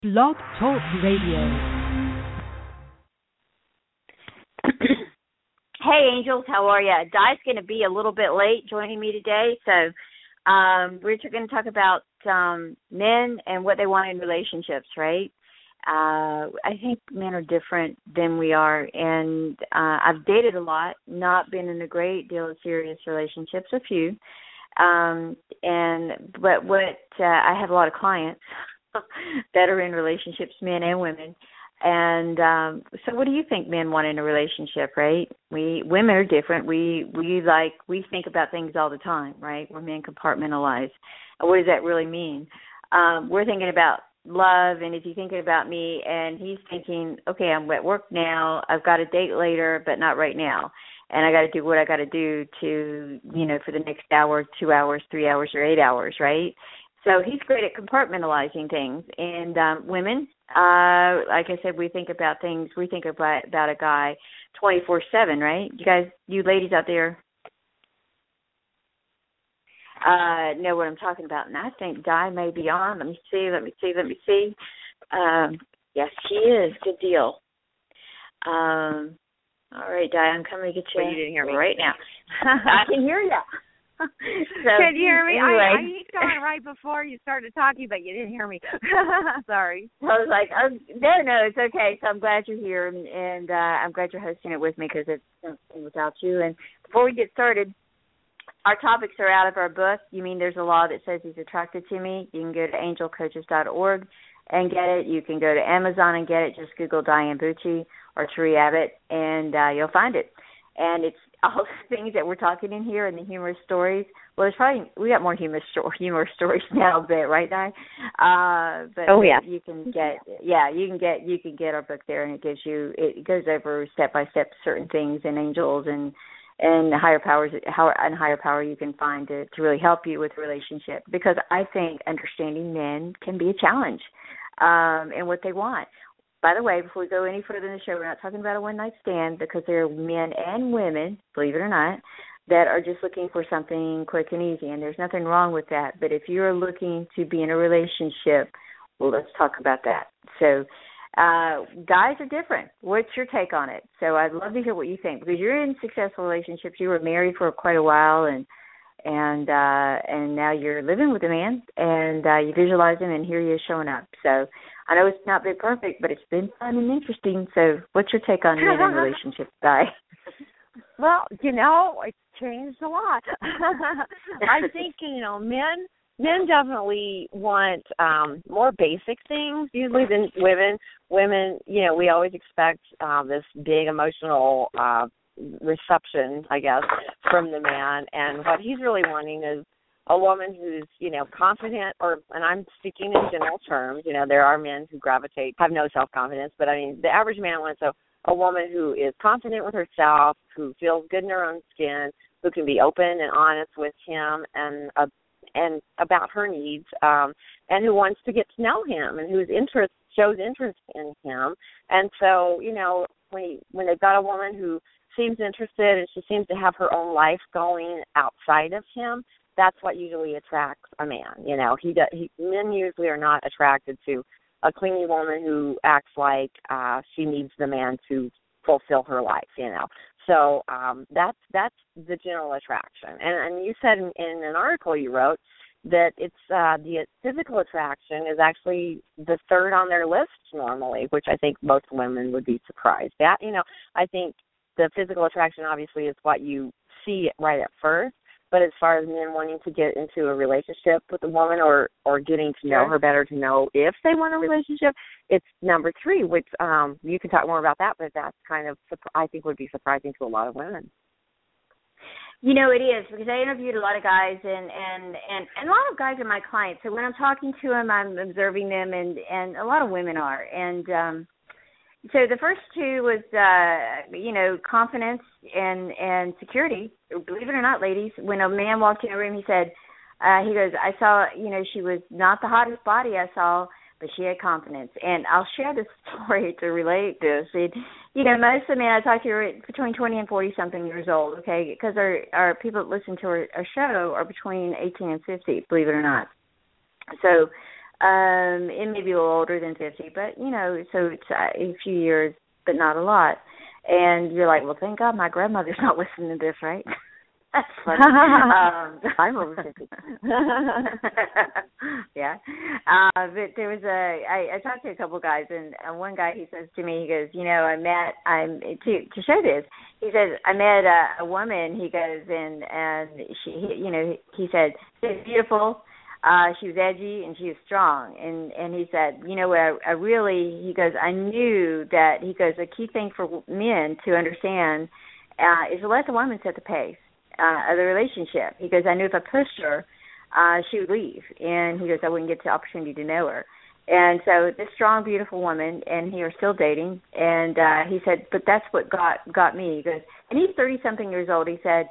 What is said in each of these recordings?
Blog Talk Radio. Hey, Angels, how are you? Di's going to be a little bit late joining me today, so we're going to talk about men and what they want in relationships, right? I think men are different than we are, and I've dated a lot, not been in a great deal of serious relationships, a few, but I have a lot of clients that are in relationships, men and women. And so what do you think men want in a relationship, right? Women are different. We think about things all the time, right? Where men compartmentalize. What does that really mean? We're thinking about love, and if you're thinking about me and he's thinking, okay, I'm at work now, I've got a date later, but not right now. And I got to do what I got to do to, for the next hour, 2 hours, 3 hours, or 8 hours, right? So he's great at compartmentalizing things. And women, like I said, we think about a guy 24/7, right? You ladies out there know what I'm talking about. And I think Di may be on. Let me see. Yes, she is. Good deal. All right, Di, I'm coming to get you. Well, you didn't hear me Right now. I can hear you. So, can you hear me? Anyway. I hit on right before you started talking, but you didn't hear me. Sorry. I was like, no, it's okay. So I'm glad you're here, and I'm glad you're hosting it with me because it's something without you. And before we get started, our topics are out of our book. You mean there's a law that says he's attracted to me? You can go to angelcoaches.org and get it. You can go to Amazon and get it. Just Google Diane Bucci or Tree Abbott, and you'll find it. And it's all the things that we're talking in here and the humorous stories. Well, we got more humorous stories now, but right, Di? You can get our book there, and it goes over step by step certain things and angels and higher powers, and higher power you can find to really help you with a relationship. Because I think understanding men can be a challenge, and what they want. By the way, before we go any further in the show, we're not talking about a one-night stand because there are men and women, believe it or not, that are just looking for something quick and easy, and there's nothing wrong with that. But if you're looking to be in a relationship, well, let's talk about that. So guys are different. What's your take on it? So I'd love to hear what you think because you're in successful relationships. You were married for quite a while, and now you're living with a man, and you visualize him, and here he is showing up. So I know it's not been perfect, but it's been fun and interesting. So what's your take on men and relationships, Di? Well, it's changed a lot. I think, men definitely want more basic things usually than women. Women, we always expect this big emotional reception, I guess, from the man. And what he's really wanting is a woman who's, confident, and I'm speaking in general terms, there are men who have no self-confidence, but I mean, the average man wants a woman who is confident with herself, who feels good in her own skin, who can be open and honest with him and about her needs, and who wants to get to know him and whose shows interest in him. And so, when they've got a woman who seems interested and she seems to have her own life going outside of him, that's what usually attracts a man. Men usually are not attracted to a clingy woman who acts like she needs the man to fulfill her life. So that's the general attraction. And you said in an article you wrote that it's the physical attraction is actually the third on their list normally, which I think most women would be surprised at. I think the physical attraction obviously is what you see right at first. But as far as men wanting to get into a relationship with a woman or getting to know her better to know if they want a relationship, it's number 3, which you can talk more about that, but that's kind of, I think, would be surprising to a lot of women. It is, because I interviewed a lot of guys, and a lot of guys are my clients. So when I'm talking to them, I'm observing them, and a lot of women are. And so the first 2 was, confidence and security. Believe it or not, ladies, when a man walked in a room, he said, he goes, I saw, she was not the hottest body I saw, but she had confidence. And I'll share this story to relate this. Most of the men I talk to are between 20 and 40-something years old, okay, because our people that listen to our show are between 18 and 50, believe it or not. So and maybe a little older than 50, but, so it's a few years, but not a lot. And you're like, well, thank God my grandmother's not listening to this, right? That's funny. I'm over 50. Yeah. But there was I talked to a couple guys, and one guy, he says to me, he goes, to show this, he says, I met a woman, he goes, and he said, she's beautiful, she was edgy, and she was strong. And he said, he goes, I knew that, he goes, a key thing for men to understand is to let the woman set the pace of the relationship. He goes, I knew if I pushed her, she would leave. And he goes, I wouldn't get the opportunity to know her. And so this strong, beautiful woman, and he are still dating. And he said, but that's what got me. He goes, and he's 30-something years old. He said,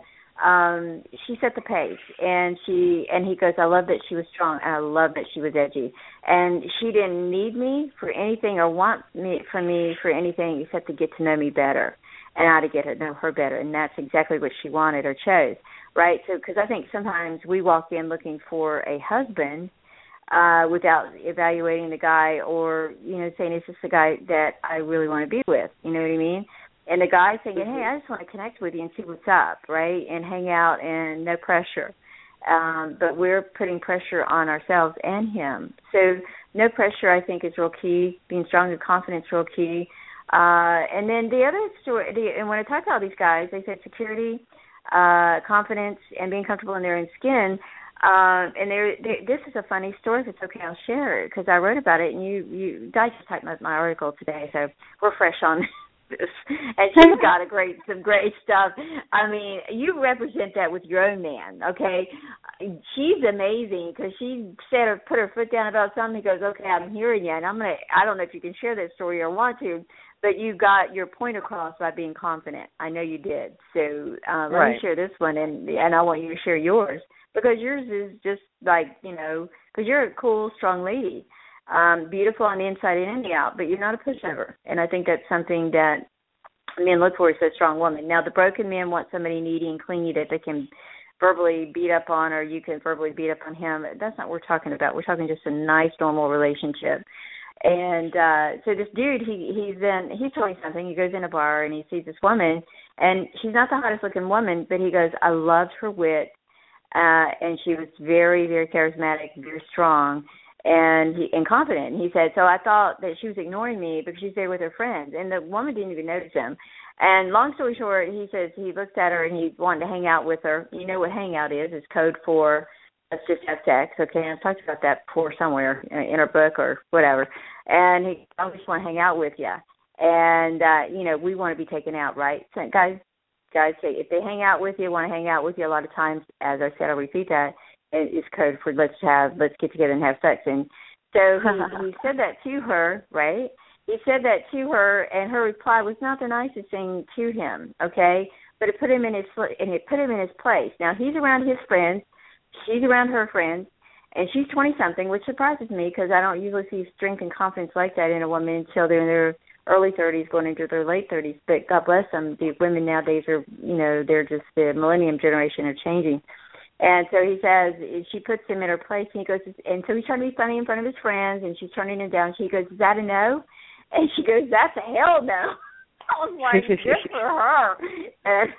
she set the pace, and he goes, I love that she was strong, and I love that she was edgy. And she didn't need me for anything or want me for anything except to get to know me better. And how to get to know her better, and that's exactly what she wanted or chose, right? So, because I think sometimes we walk in looking for a husband without evaluating the guy, or saying, "Is this the guy that I really want to be with?" You know what I mean? And the guy saying, "Hey, I just want to connect with you and see what's up, right? And hang out, and no pressure." But we're putting pressure on ourselves and him. So, no pressure, I think, is real key. Being strong and confident is real key. And then the other story, and when I talk to all these guys, they said security, confidence, and being comfortable in their own skin. And this is a funny story. If it's okay, I'll share it because I wrote about it, and I just typed my article today, so we're fresh on this. And she's got some great stuff. I mean, you represent that with your own man, okay? She's amazing because she put her foot down about something. He goes, okay, I'm hearing you, and I don't know if you can share that story or want to, but you got your point across by being confident. I know you did. So let me share this one, and I want you to share yours, because yours is just like, because you're a cool, strong lady, beautiful on the inside and the out, but you're not a pushover. And I think that's something that men look for, is a strong woman. Now, the broken men want somebody needy and clingy that they can verbally beat up on, or you can verbally beat up on him. That's not what we're talking about. We're talking just a nice, normal relationship. And so this dude, he's telling something. He goes in a bar and he sees this woman, and she's not the hottest looking woman, but he goes, I loved her wit, and she was very, very charismatic, very strong, and confident. And he said, so I thought that she was ignoring me because she's there with her friends, and the woman didn't even notice him. And long story short, he says he looked at her and he wanted to hang out with her. You know what hangout is? It's code for let's just have sex, okay? I've talked about that before somewhere in our book or whatever. And I just want to hang out with you. And, we want to be taken out, right? So guys say if they hang out with you, want to hang out with you, a lot of times, as I said, I'll repeat that, it's code for let's get together and have sex. And so he said that to her, right? He said that to her, and her reply was not the nicest thing to him, okay? But it put him in his place. Now, he's around his friends. She's around her friends, and she's 20-something, which surprises me because I don't usually see strength and confidence like that in a woman until they're in their early 30s going into their late 30s. But God bless them. The women nowadays are, they're just the millennium generation are changing. And so he says, she puts him in her place, and he goes, and so he's trying to be funny in front of his friends, and she's turning him down. She goes, is that a no? And she goes, that's a hell no. I was like, good for her. And,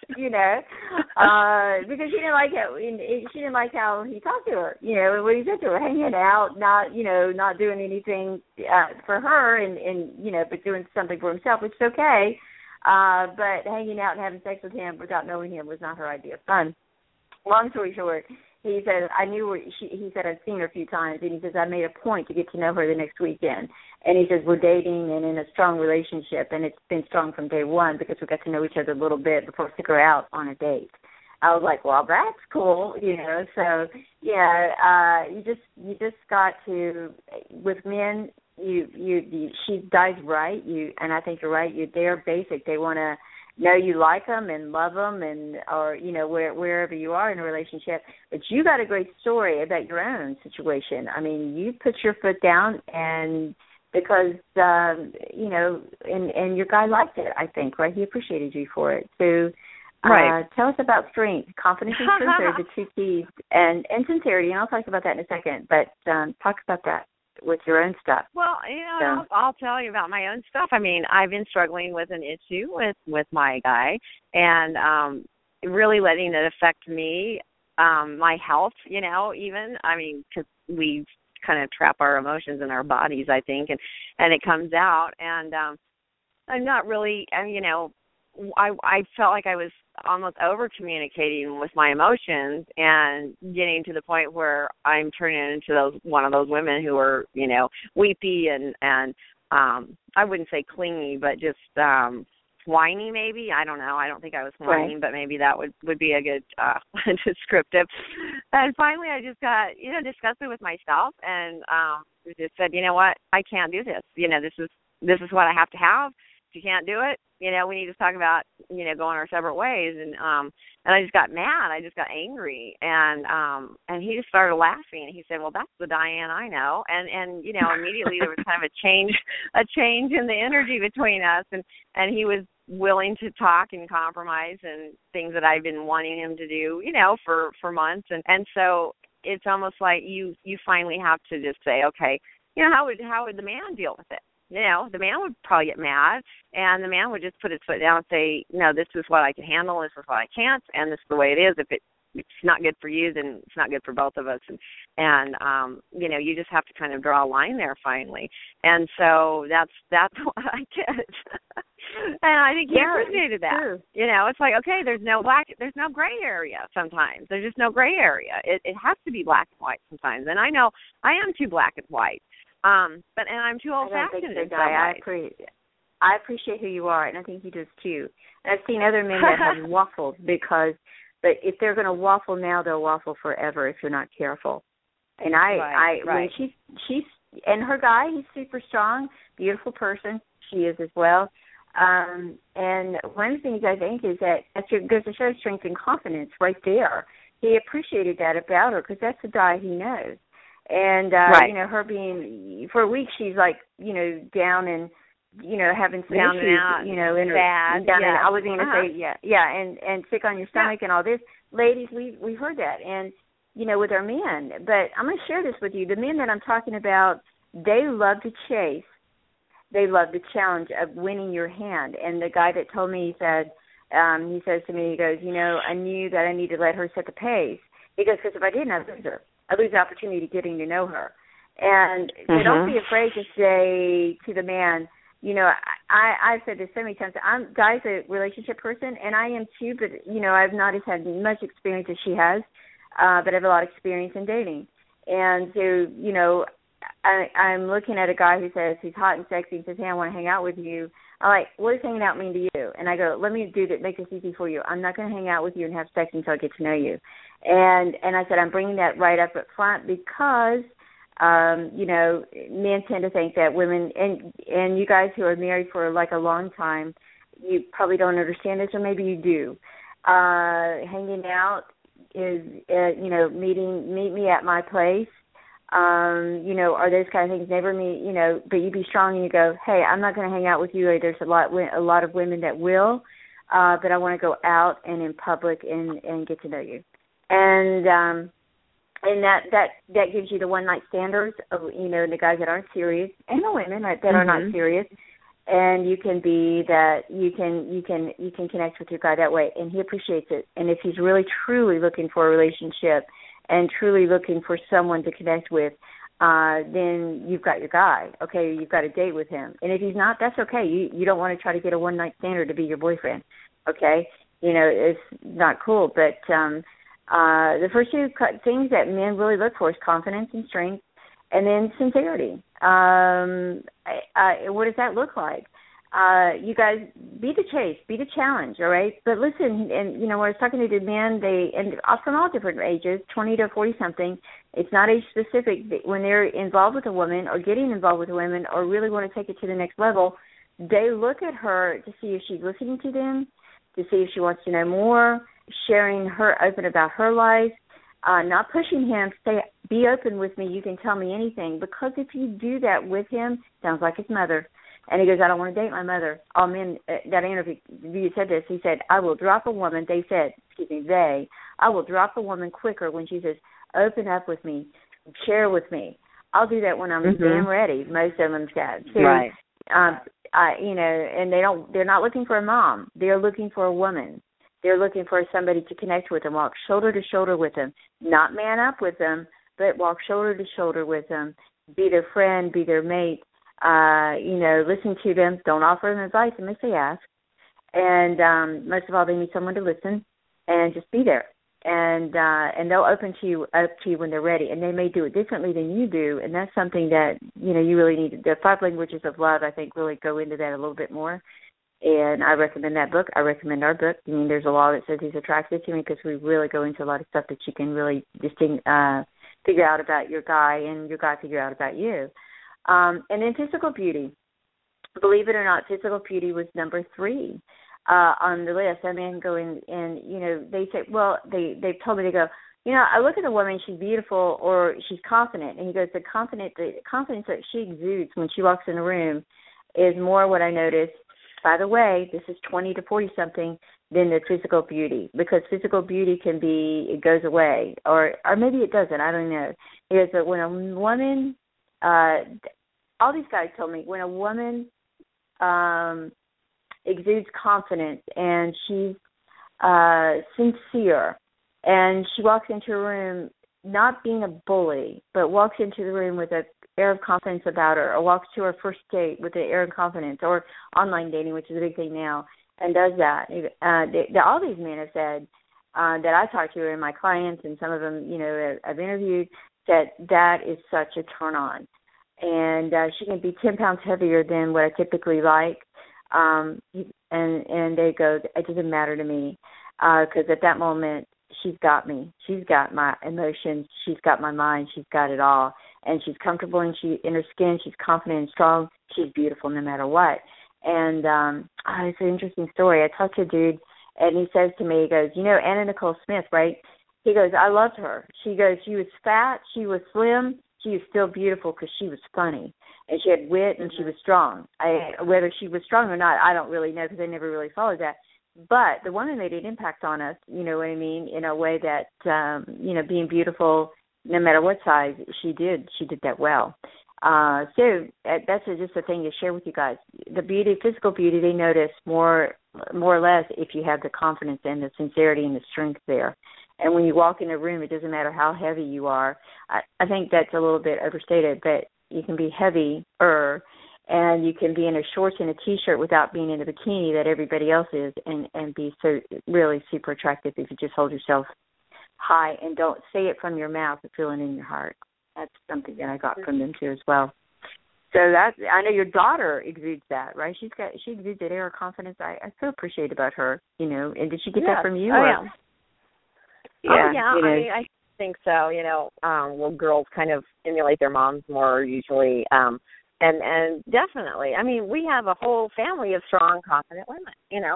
because she didn't like how he talked to her, what he said to her, hanging out, not doing anything for her and but doing something for himself, which is okay. But hanging out and having sex with him without knowing him was not her idea of fun. Long story short, he said, he said, I've seen her a few times, and he says, I made a point to get to know her the next weekend. And he says, we're dating and in a strong relationship, and it's been strong from day one because we got to know each other a little bit before we took her out on a date. I was like, well, that's cool, So, you just got to, with men, she dies right, and I think you're right, they're basic. They want to know you like them and love them, or wherever you are in a relationship. But you got a great story about your own situation. I mean, you put your foot down, and because and your guy liked it, I think, right? He appreciated you for it. So Right. Tell us about strength. Confidence and strength are the two keys, and sincerity. And I'll talk about that in a second. But talk about that with your own stuff. Well, I'll tell you about my own stuff. I mean, I've been struggling with an issue with my guy, and really letting it affect me, my health. Even because we kind of trap our emotions in our bodies, I think, and it comes out, and I'm not really, I felt like I was almost over communicating with my emotions and getting to the point where I'm turning into one of those women who are, weepy and I wouldn't say clingy, but just whiny maybe. I don't know. I don't think I was whining, but maybe that would be a good descriptive. And finally I just got, discussed it with myself and just said, you know what, I can't do this. This is what I have to have. If you can't do it, we need to talk about, going our separate ways. And I just got mad. I just got angry. And he just started laughing. He said, well, that's the Diane I know. And immediately there was kind of a change in the energy between us. And he was willing to talk and compromise and things that I've been wanting him to do, for months. And so it's almost like you finally have to just say, okay, how would the man deal with it? The man would probably get mad, and the man would just put his foot down and say, no, this is what I can handle, this is what I can't, and this is the way it is. If it's not good for you, then it's not good for both of us. And you just have to kind of draw a line there finally. And so that's what I did. And I think he appreciated that. True. It's like, okay, there's no gray area sometimes. There's just no gray area. It has to be black and white sometimes. And I know I am too black and white. And I'm too old-fashioned in some ways. I appreciate who you are, and I think he does too. And I've seen other men that have waffled but if they're going to waffle now, they'll waffle forever if you're not careful. And when she's and her guy, he's super strong, beautiful person. She is as well. And one of the things I think is that there's a show of strength and confidence right there. He appreciated that about her because that's the guy he knows. And, her being, for a week, she's like, down and, having some down issues, and out, in her, bad. down and I was going to say, and sick on your stomach and all this. Ladies, we've heard that. And, with our men. But I'm going to share this with you. The men that I'm talking about, they love to chase. They love the challenge of winning your hand. And the guy that told me, he says to me, he goes, I knew that I needed to let her set the pace. He goes, because if I didn't, I'd lose her. I lose the opportunity getting to know her. And so don't be afraid to say to the man, I've said this so many times, Guy's a relationship person, and I am too, but, I've not had much experience as she has, but I have a lot of experience in dating. And so, I'm looking at a guy who says he's hot and sexy and says, hey, I want to hang out with you. I'm like, what does hanging out mean to you? And I go, let me make this easy for you. I'm not going to hang out with you and have sex until I get to know you. And I said, I'm bringing that right up front because, men tend to think that women, and you guys who are married for like a long time, you probably don't understand this, or maybe you do. Hanging out is, meet me at my place. Or those kind of things. Never meet, but you be strong and you go, hey, I'm not going to hang out with you. There's a lot of women that will, but I want to go out and in public and get to know you. And that gives you the one night standards of, the guys that aren't serious and the women that are not serious. And you can be that you can connect with your guy that way, and he appreciates it. And if he's really truly looking for a relationship and truly looking for someone to connect with, then you've got your guy. Okay, you've got a date with him. And if he's not, that's okay. You don't want to try to get a one-night standard to be your boyfriend. Okay, it's not cool. But the first two things that men really look for is confidence and strength, and then sincerity. What does that look like? You guys, be the chase, be the challenge, all right? But listen, and, when I was talking to the men, and from all different ages, 20 to 40-something, it's not age-specific. When they're involved with a woman or getting involved with a woman or really want to take it to the next level, they look at her to see if she's listening to them, to see if she wants to know more, sharing her open about her life, not pushing him to say, be open with me, you can tell me anything. Because if you do that with him, sounds like his mother, And he goes, I don't want to date my mother. All men that I interviewed said this. He said, I will drop a woman. I will drop a woman quicker when she says, open up with me, share with me. I'll do that when I'm damn ready. Most of them said. So, right. And they're not looking for a mom. They're looking for a woman. They're looking for somebody to connect with them, walk shoulder to shoulder with them, not man up with them, but walk shoulder to shoulder with them, be their friend, be their mate, listen to them. Don't offer them advice unless they ask. And most of all, they need someone to listen and just be there. And they'll open up to you when they're ready. And they may do it differently than you do. And that's something that, you really need. The 5 languages of love, I think, really go into that a little bit more. And I recommend that book. I recommend our book. I mean, there's a law that says he's attracted to me because we really go into a lot of stuff that you can really figure out about your guy and your guy figure out about you. And then physical beauty. Believe it or not, physical beauty was number 3 on the list. I mean, go in and, they say, well, they've told me, they go, I look at a woman, she's beautiful or she's confident. And he goes, the confidence that she exudes when she walks in a room is more what I notice. By the way, this is 20 to 40-something than the physical beauty, because physical beauty it goes away, or maybe it doesn't. I don't know. Because when a woman, all these guys told me, when a woman exudes confidence and she's sincere, and she walks into a room not being a bully, but walks into the room with an air of confidence about her, or walks to her first date with an air of confidence, or online dating, which is a big thing now, and does that. All these men have said that I talked to, and my clients, and some of them, I've interviewed, that is such a turn on. And she can be 10 pounds heavier than what I typically like, and they go, it doesn't matter to me, because at that moment, she's got me. She's got my emotions. She's got my mind. She's got it all. And she's comfortable in her skin. She's confident and strong. She's beautiful no matter what. And it's an interesting story. I talked to a dude, and he says to me, he goes, Anna Nicole Smith, right? He goes, I loved her. She goes, she was fat. She was slim. She was still beautiful because she was funny. And she had wit, and she was strong. Whether she was strong or not, I don't really know, because I never really followed that. But the woman made an impact on us, you know what I mean, in a way that, being beautiful, no matter what size, she did that well. So that's just a thing to share with you guys. The beauty, physical beauty, they notice more or less if you have the confidence and the sincerity and the strength there. And when you walk in a room, it doesn't matter how heavy you are. I think that's a little bit overstated, but you can be heavier, and you can be in a shorts and a T-shirt without being in a bikini that everybody else is, and be so really super attractive if you just hold yourself high and don't say it from your mouth but feel it in your heart. That's something that I got from them too as well. So I know your daughter exudes that, right? She exudes that air of confidence. I so appreciate about her, and did she get that from you? Oh, yeah. I think so. Well, girls kind of emulate their moms more usually. And definitely, I mean, we have a whole family of strong, confident women,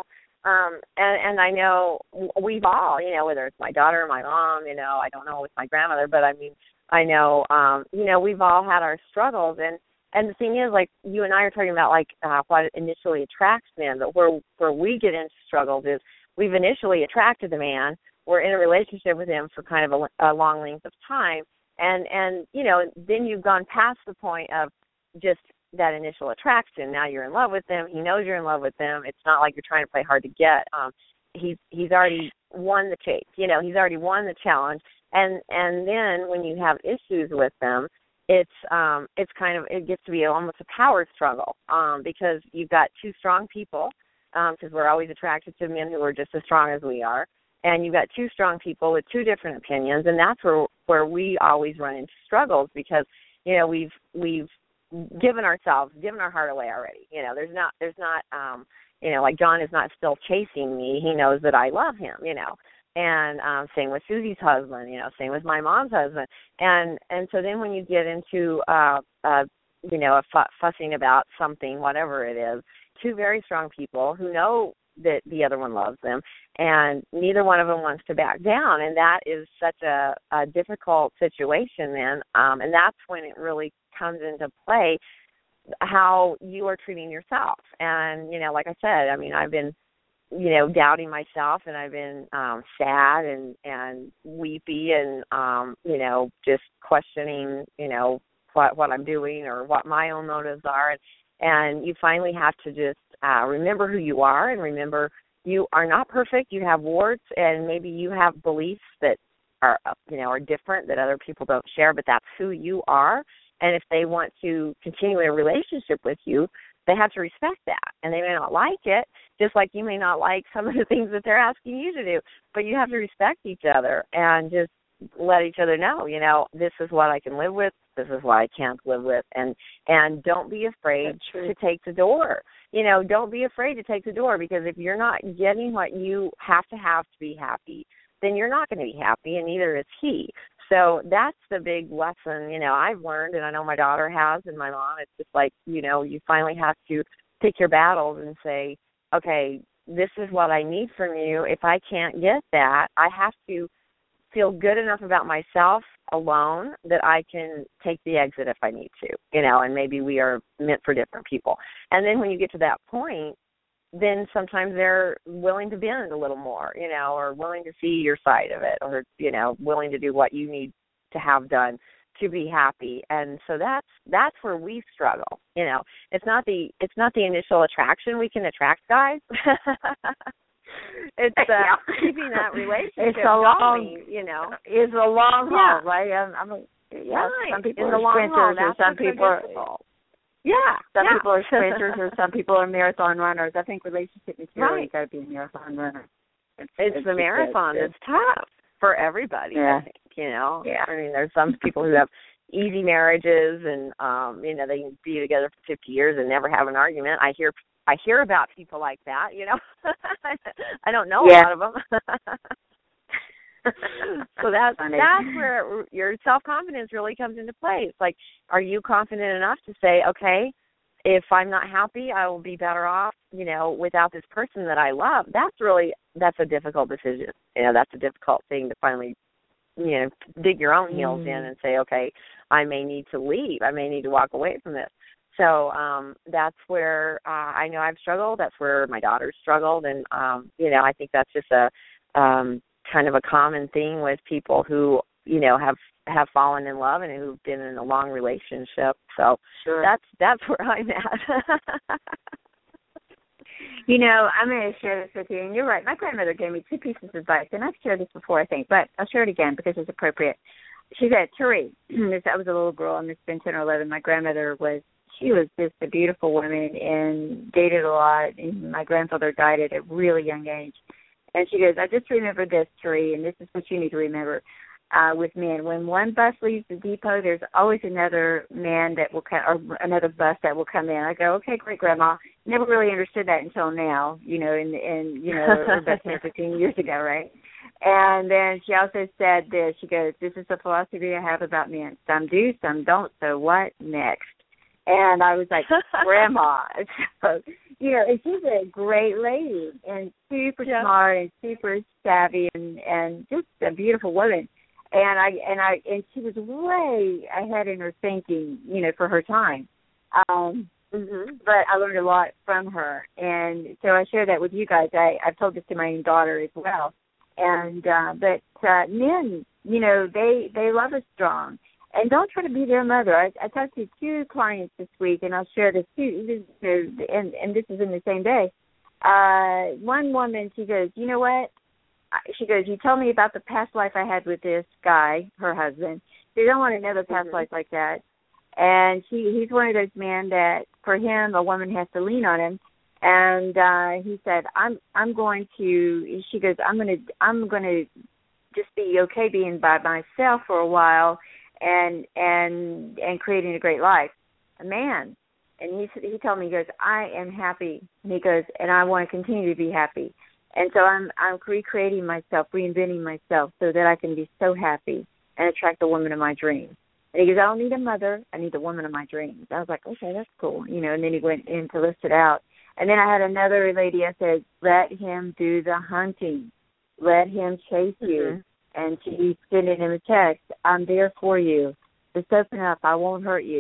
and I know we've all, whether it's my daughter or my mom, I don't know with my grandmother, but I mean, I know, we've all had our struggles, and the thing is, like, you and I are talking about, like, what initially attracts men, but where we get into struggles is we've initially attracted the man, we're in a relationship with him for kind of a long length of time, and then you've gone past the point of just that initial attraction. Now you're in love with them. He knows you're in love with them. It's not like you're trying to play hard to get. He's already won the chase. He's already won the challenge. And then when you have issues with them, it's kind of, it gets to be almost a power struggle, because you've got two strong people, because we're always attracted to men who are just as strong as we are. And you've got two strong people with two different opinions, and that's where we always run into struggles, because we've given our heart away already. There's not like John is not still chasing me. He knows that I love him, and same with Susie's husband, same with my mom's husband. And so then when you get into, fussing about something, whatever it is, two very strong people who know that the other one loves them, and neither one of them wants to back down, and that is such a difficult situation then, and that's when it really comes into play how you are treating yourself. And, like I said, I mean, I've been, doubting myself, and I've been sad and weepy and, just questioning, what I'm doing or what my own motives are. And you finally have to just remember who you are, and remember you are not perfect. You have warts, and maybe you have beliefs that are different, that other people don't share, but that's who you are. And if they want to continue a relationship with you, they have to respect that. And they may not like it, just like you may not like some of the things that they're asking you to do. But you have to respect each other and just let each other know, this is what I can live with, this is what I can't live with. And don't be afraid to take the door. Don't be afraid to take the door, because if you're not getting what you have to be happy, then you're not going to be happy, and neither is he. So that's the big lesson, I've learned, and I know my daughter has, and my mom. It's just like, you finally have to pick your battles and say, okay, this is what I need from you. If I can't get that, I have to feel good enough about myself alone that I can take the exit if I need to, and maybe we are meant for different people. And then when you get to that point, then sometimes they're willing to bend a little more, or willing to see your side of it, or, willing to do what you need to have done to be happy. And so that's where we struggle. It's not the initial attraction. We can attract guys. It's keeping that relationship going, It's a long haul, right? Some people are sprinters, and some people are... Some people are sprinters, or some people are marathon runners. I think relationship material, you got to be a marathon runner. It's the marathon that's tough for everybody, I think, I mean, there's some people who have easy marriages and, they can be together for 50 years and never have an argument. I hear about people like that, I don't know a lot of them. So that's where your self-confidence really comes into play. It's like, are you confident enough to say, okay, if I'm not happy, I will be better off, without this person that I love. That's a difficult decision. That's a difficult thing to finally, dig your own heels in and say, okay, I may need to leave. I may need to walk away from this. So that's where I know I've struggled. That's where my daughter's struggled. And, I think that's just a kind of a common thing with people who, have fallen in love and who've been in a long relationship. So that's where I'm at. I'm going to share this with you. And you're right. My grandmother gave me 2 pieces of advice. And I've shared this before, I think. But I'll share it again because it's appropriate. She said, Turi, I was a little girl, and it's been 10 or 11. My grandmother was just a beautiful woman and dated a lot. And my grandfather died at a really young age. And she goes, I just remember this, Turi, and this is what you need to remember with men. When one bus leaves the depot, there's always another man that will come, or another bus that will come in. I go, okay, great, Grandma. Never really understood that until now, about 10 or 15 years ago, right? And then she also said this. She goes, this is the philosophy I have about men. Some do, some don't, so what next? And I was like, Grandma. So, and she's a great lady and super smart and super savvy and just a beautiful woman. And she was way ahead in her thinking, for her time. But I learned a lot from her. And so I share that with you guys. I've told this to my own daughter as well. And but men, they love us strong. And don't try to be their mother. I talked to 2 clients this week, and I'll share this too. And this is in the same day. One woman, she goes, you know what? She goes, you told me about the past life I had with this guy, her husband. They don't want another past life like that. And he's one of those men that, for him, a woman has to lean on him. And he said, I'm going to. She goes, I'm going to just be okay being by myself for a while. And creating a great life, a man. And he told me, he goes, I am happy. And he goes, and I want to continue to be happy. And so I'm recreating myself, reinventing myself so that I can be so happy and attract the woman of my dreams. And he goes, I don't need a mother. I need the woman of my dreams. I was like, okay, that's cool. And then he went in to list it out. And then I had another lady, I said, let him do the hunting. Let him chase you. And she's sending him a text, I'm there for you. Just open up. I won't hurt you.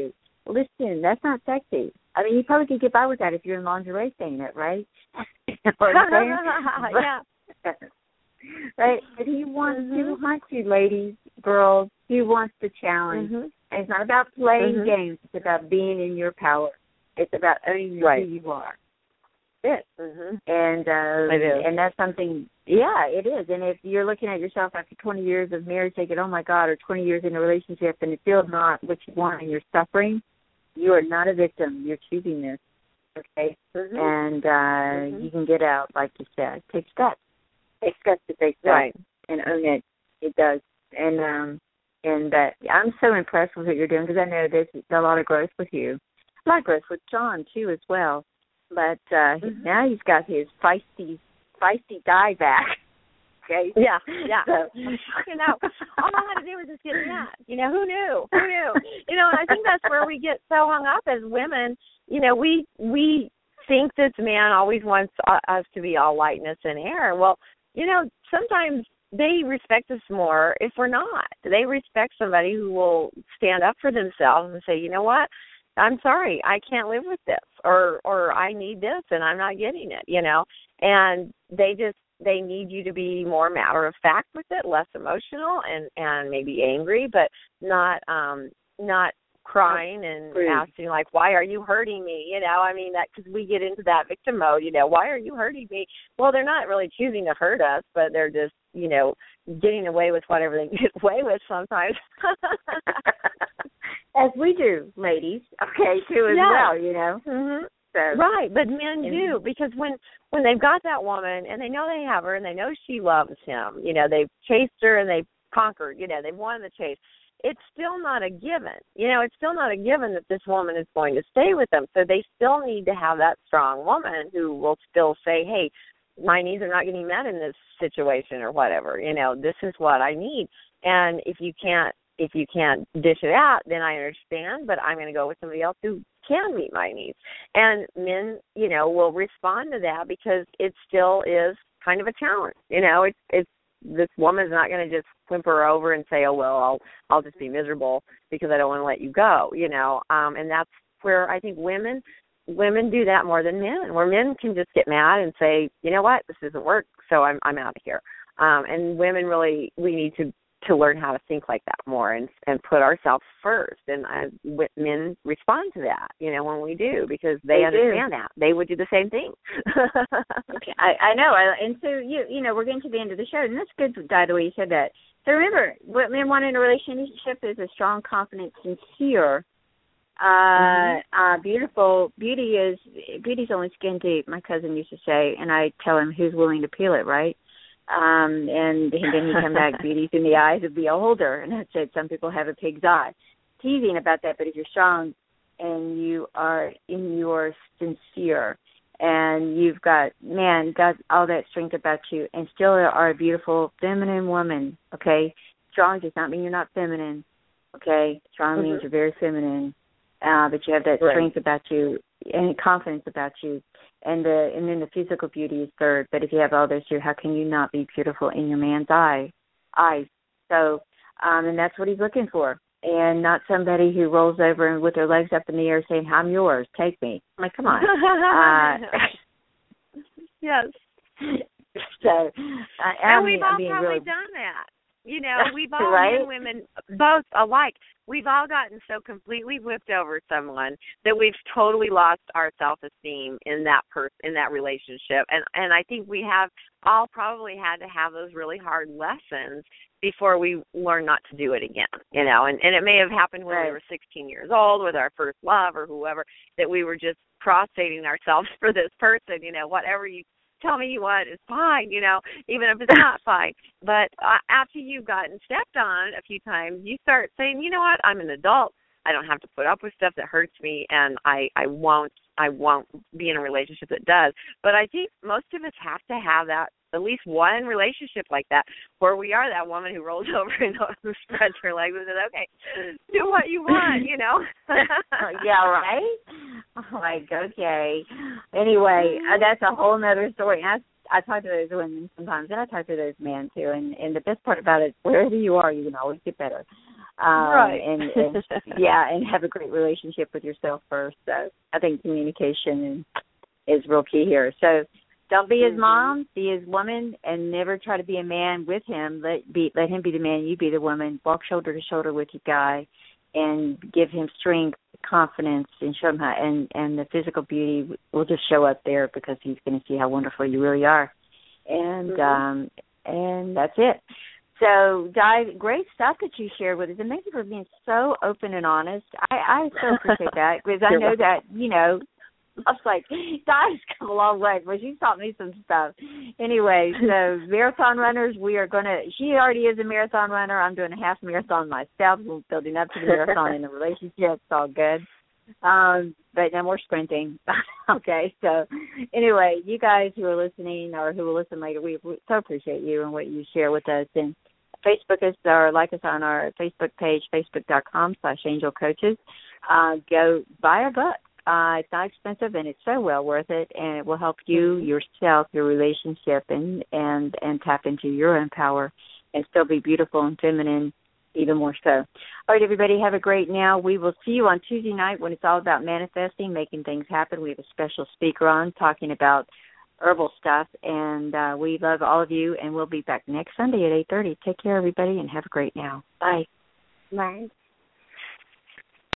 listen, that's not sexy. I mean, you probably could get by with that if you're in lingerie saying it, right? You know what I'm saying? Yeah. Right? But he wants to hunt you, ladies, girls. He wants the challenge. And it's not about playing games. It's about being in your power. It's about owning who you are. It. And that's something, it is. And if you're looking at yourself after 20 years of marriage thinking, oh, my God, or 20 years in a relationship and it's still not what you want and you're suffering, you are not a victim. You're choosing this, okay? And you can get out, like you said. Take steps. Take steps to face that and own it. It does. And that I'm so impressed with what you're doing because I know there's a lot of growth with you. A lot of growth with John, too, as well. But now he's got his feisty guy back. Okay. Yeah. So, all I had to do was just get mad. Who knew? And I think that's where we get so hung up as women. We think this man always wants us to be all lightness and air. Well, sometimes they respect us more if we're not. They respect somebody who will stand up for themselves and say, you know what? I'm sorry, I can't live with this, or I need this and I'm not getting it, and they need you to be more matter of fact with it, less emotional and maybe angry, but not crying and asking like, why are you hurting me? I mean, that because we get into that victim mode, why are you hurting me? Well, they're not really choosing to hurt us, but they're just, getting away with whatever they get away with sometimes. As we do, ladies, too, as well, So. Right, but men do, because when they've got that woman and they know they have her and they know she loves him, they've chased her and they've conquered, they've won the chase, it's still not a given. It's still not a given that this woman is going to stay with them. So they still need to have that strong woman who will still say, hey, my needs are not getting met in this situation or whatever. This is what I need. And if you can't dish it out, then I understand, but I'm going to go with somebody else who can meet my needs. And men, will respond to that because it still is kind of a challenge. It's this woman's not going to just whimper over and say, oh, well, I'll just be miserable because I don't want to let you go, and that's where I think women do that more than men, where men can just get mad and say, you know what, this doesn't work, so I'm out of here. And women really, we need to learn how to think like that more and put ourselves first. And men respond to that, when we do, because they understand that. They would do the same thing. Okay, I know. And so, we're getting to the end of the show, and that's good, Di, the way you said that. So remember, what men want in a relationship is a strong, confident, sincere, beautiful. Beauty's only skin deep, my cousin used to say, and I tell him who's willing to peel it, right? And then he come back, beauty's in the eyes of the beholder. And I said, some people have a pig's eye. Teasing about that, but if you're strong and you are sincere and you've got all that strength about you and still are a beautiful feminine woman, okay? Strong does not mean you're not feminine, okay? Strong means you're very feminine, but you have that strength about you and confidence about you. And then the physical beauty is third. But if you have all those two, how can you not be beautiful in your man's eyes? So, and that's what he's looking for. And not somebody who rolls over and with their legs up in the air saying, I'm yours, take me. I'm like, come on. Yes. So, and we've all probably done that. We've all, men and women, both alike, we've all gotten so completely whipped over someone that we've totally lost our self-esteem in that relationship. And I think we have all probably had to have those really hard lessons before we learn not to do it again, And it may have happened when we were 16 years old with our first love or whoever, that we were just prostrating ourselves for this person, whatever you tell me you want is fine, even if it's not fine. But after you've gotten stepped on a few times, you start saying, you know what, I'm an adult. I don't have to put up with stuff that hurts me, and I won't be in a relationship that does. But I think most of us have to have that, at least one relationship like that, where we are that woman who rolls over and who spreads her legs and says, okay, do what you want, Yeah, right? Like, okay. Anyway, that's a whole other story. I talk to those women sometimes, and I talk to those men, too. And the best part about it, wherever you are, you can always get better. Right. And yeah, and have a great relationship with yourself first. So I think communication is real key here. So don't be his mom, be his woman, and never try to be a man with him. Let him be the man, you be the woman. Walk shoulder to shoulder with your guy, and give him strength, confidence, and show him how. And the physical beauty will just show up there because he's going to see how wonderful you really are. And and that's it. So, Di, great stuff that you shared with us, and thank you for being so open and honest. I so appreciate that because I know that, you know, I was like, Di's come a long way, but she's taught me some stuff. Anyway, so marathon runners, she already is a marathon runner. I'm doing a half marathon myself. We're building up to the marathon in the relationship. It's all good. But no more sprinting. Okay, so anyway, you guys who are listening or who will listen later, we so appreciate you and what you share with us. And Facebook us or like us on our Facebook page, facebook.com/angelcoaches. Go buy our book. It's not expensive and it's so well worth it, and it will help you, yourself, your relationship, and tap into your own power and still be beautiful and feminine even more so. All right, everybody, have a great now. We will see you on Tuesday night when it's all about manifesting, making things happen. We have a special speaker on talking about herbal stuff, and we love all of you, and we'll be back next Sunday at 8:30. Take care, everybody, and have a great now. Bye. Bye.